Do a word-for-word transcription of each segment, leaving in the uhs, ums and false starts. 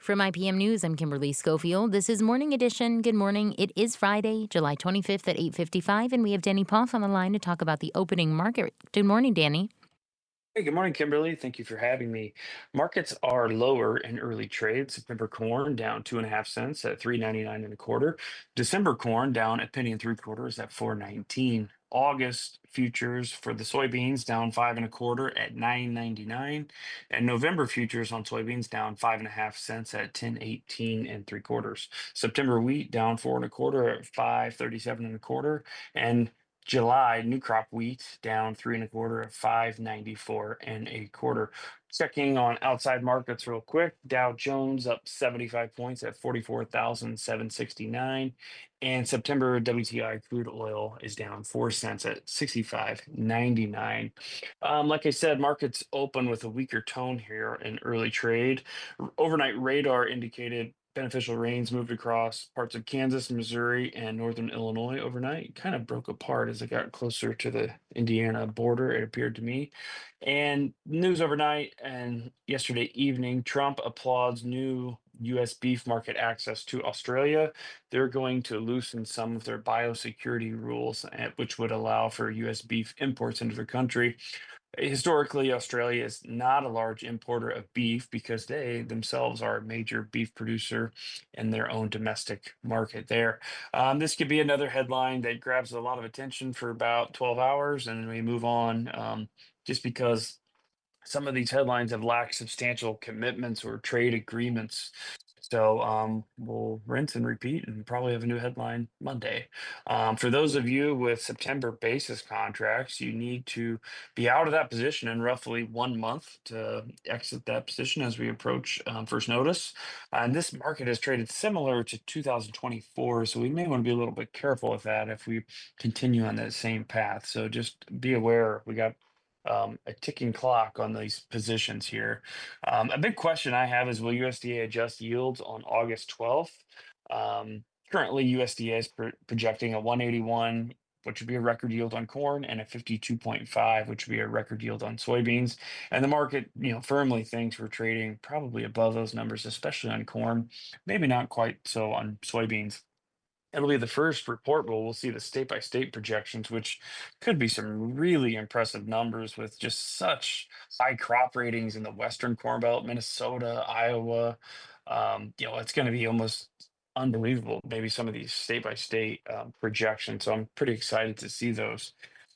From I P M News, I'm Kimberly Schofield. This is Morning Edition. Good morning. It is Friday, July twenty-fifth at eight fifty-five, and we have Danny Poff on the line to talk about the opening market. Good morning, Danny. Hey, good morning, Kimberly. Thank you for having me. Markets are lower in early trade. September corn down two and a half cents at three ninety nine and a quarter. December corn down a penny and three quarters at four nineteen. August futures for the soybeans down five and a quarter at nine ninety-nine, and November futures on soybeans down five and a half cents at ten eighteen and three quarters. September wheat down four and a quarter at five thirty-seven and a quarter, and July new crop wheat down three and a quarter at five ninety-four and a quarter. Checking on outside markets real quick. Dow Jones up seventy-five points at forty-four thousand seven hundred sixty-nine. And September W T I crude oil is down four cents at sixty-five ninety-nine. Um, like I said, markets open with a weaker tone here in early trade. R- Overnight radar indicated beneficial rains moved across parts of Kansas, Missouri, and northern Illinois overnight. Kind of broke apart as it got closer to the Indiana border, it appeared to me. And news overnight and yesterday evening, Trump applauds new U S beef market access to Australia. They're going to loosen some of their biosecurity rules, eh, which would allow for U S beef imports into the country. Historically, Australia is not a large importer of beef because they themselves are a major beef producer in their own domestic market there. Um, this could be another headline that grabs a lot of attention for about twelve hours and then we move on, um, just because some of these headlines have lacked substantial commitments or trade agreements. So um, we'll rinse and repeat and probably have a new headline Monday. Um, for those of you with September basis contracts, you need to be out of that position in roughly one month to exit that position as we approach um, first notice. And this market has traded similar to two thousand twenty-four, so we may want to be a little bit careful with that if we continue on that same path. So just be aware we got um, a ticking clock on these positions here. Um, a big question I have is, will U S D A adjust yields on August twelfth? Um, currently, U S D A is pro- projecting a one eighty-one, which would be a record yield on corn, and a fifty-two point five, which would be a record yield on soybeans. And the market, you know, firmly thinks we're trading probably above those numbers, especially on corn, maybe not quite so on soybeans. It'll be the first report where we'll see the state by state projections, which could be some really impressive numbers with just such high crop ratings in the Western Corn Belt, Minnesota, Iowa. Um, you know, it's going to be almost unbelievable, maybe some of these state by state um, projections. So I'm pretty excited to see those.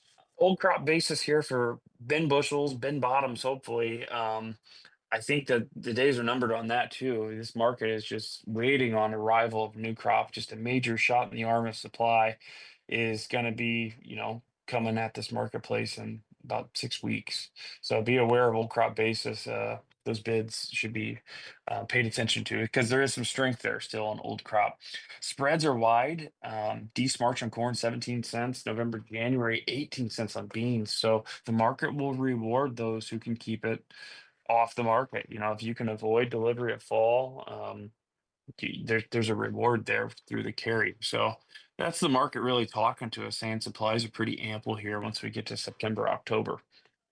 Old crop basis here for bin bushels, bin bottoms, hopefully. Um, I think that the days are numbered on that too. This market is just waiting on arrival of new crop. Just a major shot in the arm of supply is going to be, you know, coming at this marketplace in about six weeks. So be aware of old crop basis. Uh, those bids should be uh, paid attention to because there is some strength there still on old crop. Spreads are wide. Um, December March on corn seventeen cents, November January eighteen cents on beans. So the market will reward those who can keep it off the market. You know, if you can avoid delivery at fall, um, y- there's there's a reward there through the carry. So that's the market really talking to us, saying supplies are pretty ample here once we get to September, October.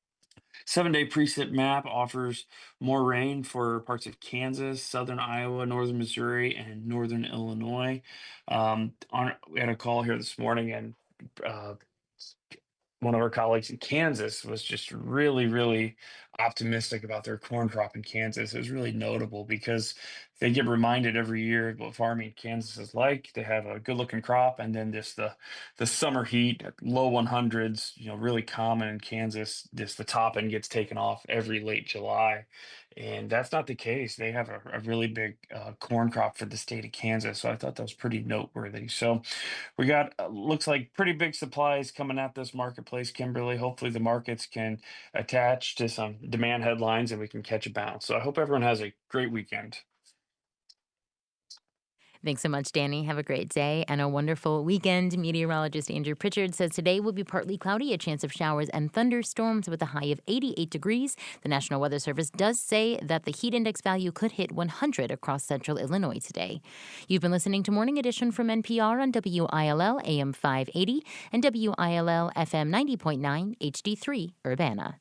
Seven day preset map offers more rain for parts of Kansas, southern Iowa, northern Missouri, and northern Illinois. Um, on, we had a call here this morning, and uh, one of our colleagues in Kansas was just really, really optimistic about their corn crop in Kansas. It was really notable because they get reminded every year of what farming in Kansas is like. They have a good looking crop, and then this the the summer heat, low one hundreds, you know, really common in Kansas. This the top end gets taken off every late July, and that's not the case. They have a, a really big uh, corn crop for the state of Kansas, so I thought that was pretty noteworthy. So we got uh, looks like pretty big supplies coming at this marketplace, Kimberly. Hopefully, the markets can attach to some demand headlines and we can catch a bounce. So I hope everyone has a great weekend. Thanks so much, Danny. Have a great day and a wonderful weekend. Meteorologist Andrew Pritchard says today will be partly cloudy, a chance of showers and thunderstorms with a high of eighty-eight degrees. The National Weather Service does say that the heat index value could hit one hundred across central Illinois today. You've been listening to Morning Edition from N P R on W I L L A M five eighty and W I L L F M ninety point nine H D three Urbana.